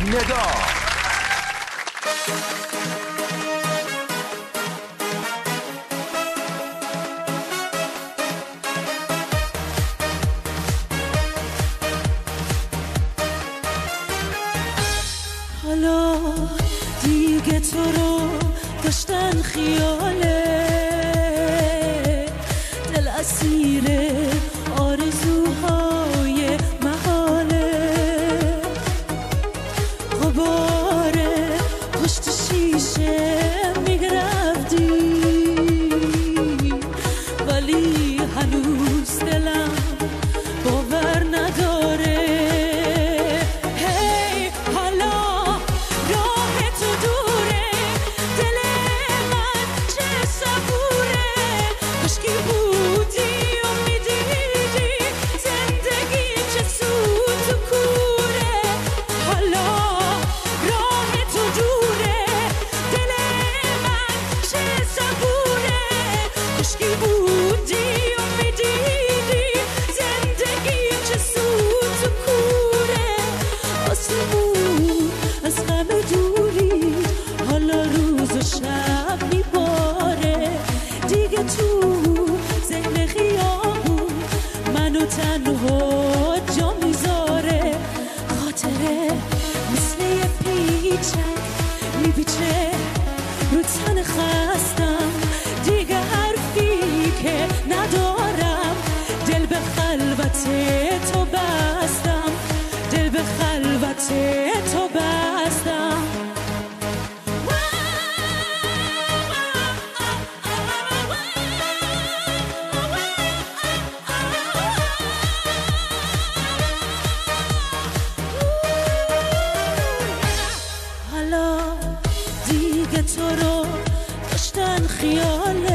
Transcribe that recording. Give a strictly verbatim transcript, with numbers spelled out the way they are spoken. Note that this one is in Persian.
ندا. حالا دیگه تو رو داشتن خیاله، دل اسیر آرزوهای محاله، غباره پشت شیشه میگرفتی ولی هنوز دلم باور نداره. تنها جا میذاره، خاطره مثل یه پیچک میپیچه رو تن خستم، دیگه حرفی که ندارم، دل به خلوت تو بستم، دل به خلوت تو بستم. دیگه تو رو داشتن خیاله،